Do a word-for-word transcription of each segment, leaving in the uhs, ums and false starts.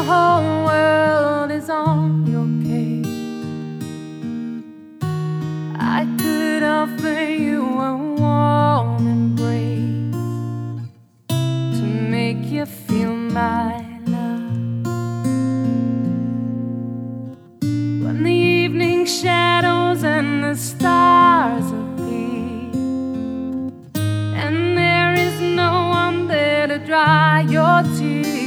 whole world is on your case. I could offer you a warm embrace to make you feel my love. When the evening shadows and the stars appear, and there is no one there to dry your tears,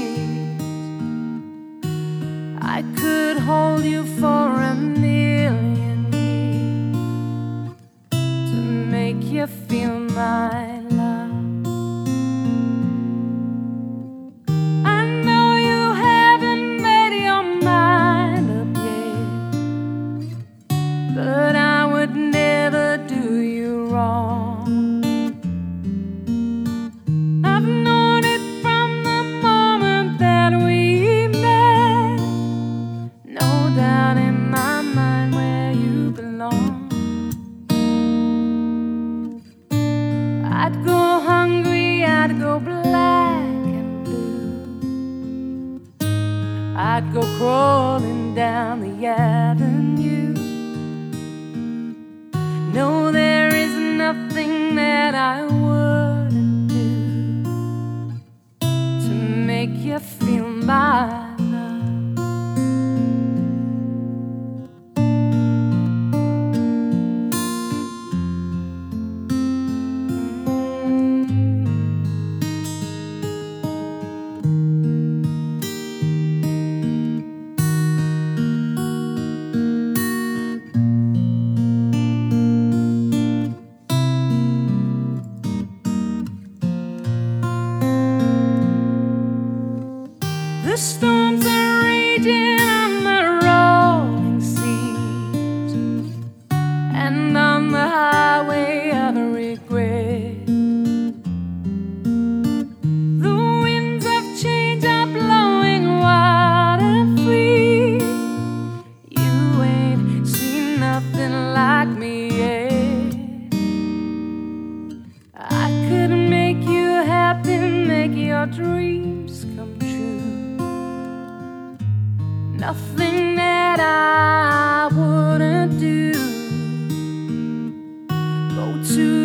I could hold you for a million years to make you feel my love. I know you haven't made your mind up yet, but I would never do you wrong. I've known it from the moment that we met. No doubt in my mind where you belong. I'd go hungry, I'd go black and blue, I'd go crawling down the avenue. No, there is nothing that I wouldn't do to make you feel my love. The storms are raging on the rolling seas, and on the highway of regret, the winds of change are blowing wild and free. You ain't seen nothing like me yet. I could make you happy, make your dreams come true. Nothing that I wouldn't do. Go to